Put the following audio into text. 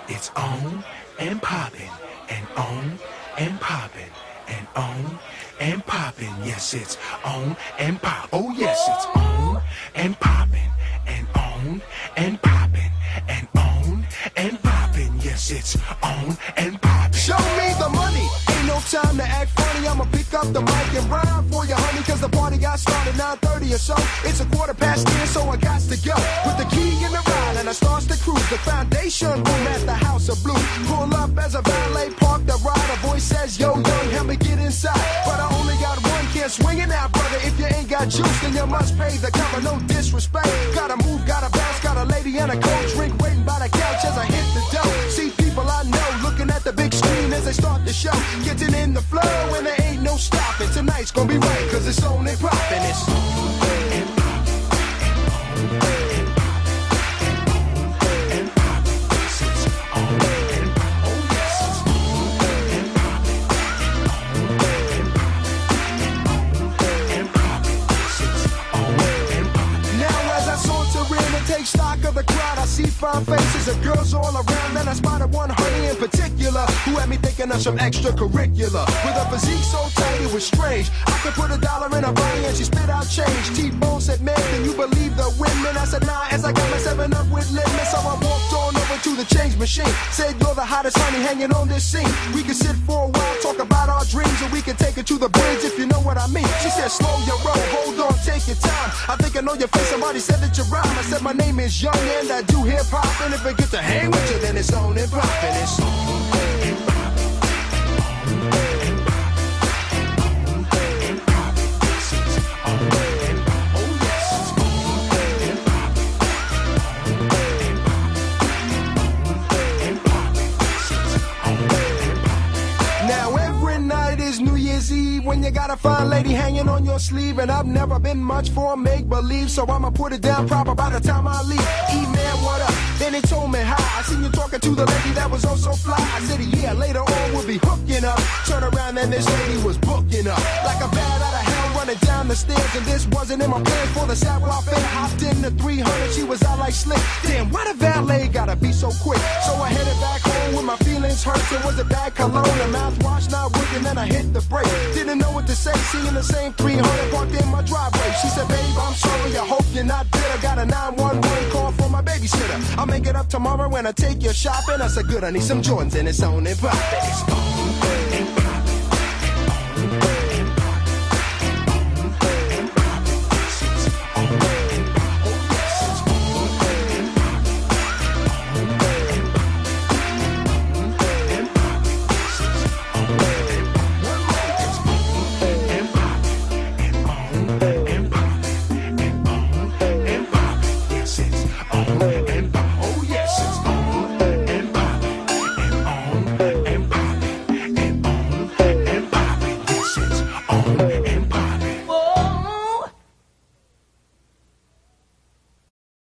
It's on and poppin' and on and poppin' and on and poppin'. Yes, it's on and pop. Oh yes, it's on and poppin' and on and poppin' and on and poppin'. Yes, it's on and poppin'. Show me the money. Ain't no time to act funny. I'ma pick up the mic and rhyme for you, honey, cause the party got started 9:30 or so. It's 10:15, so I got to go. Put the key in the ride and I starts to cruise. The foundation room at the House of Blue. Pull up as a valet, park the ride. A voice says, yo, young, help me get inside. But I only got one, can't swing it now, brother. If you ain't got juice, then you must pay the cover, no disrespect. Gotta move, gotta bounce, got a lady and a cold drink waiting by the couch as I hit the dough. See people I know looking at the big screen as they start the show. Getting in the flow and there ain't no stopping. Tonight's gonna be right, cause it's on and poppin'. It's on and take stock of the crowd, I see fine faces of girls all around, and I spotted one honey in particular who had me thinking of some extracurricular. With a physique so tight it was strange, I could put $1 in her body and she spit out change. T-Bone said, man, can you believe the women? I said, nah, as I got my 7-Up with lemon. So I walked on over to the change machine, said, you're the hottest honey hanging on this scene. We could sit for a while, talk about our dreams, or we could take it to the bridge if you know what I mean. She said, slow your roll, hold on, take your time. I think I know your face, somebody said that you rhyme. I said, my name is Young and I do hip hop, and if I get to hang with you, then it's on and poppin'. It's on and poppin'. When you got a fine lady hanging on your sleeve, and I've never been much for make-believe, so I'ma put it down proper by the time I leave. E-man, what up? Then he told me hi. I seen you talking to the lady that was oh so fly. I said, yeah, later on we'll be hooking up. Turn around and this lady was booking up like a bat out of hell, running down the stairs, and this wasn't in my plan for the savoir faire. Hopped in the 300, she was out like slick. Damn, why the valet gotta be so quick? So I headed back home with my feelings hurt. It was a bad cologne, a mouthwash not working, then I hit the brake. Didn't know what to say, seeing the same 300 parked in my driveway. She said, babe, I'm sorry, I hope you're not bitter. Got a 911 call for my babysitter. I'll make it up tomorrow when I take you shopping. I said, good, I need some Jordans, and it's on and poppin'. It's on.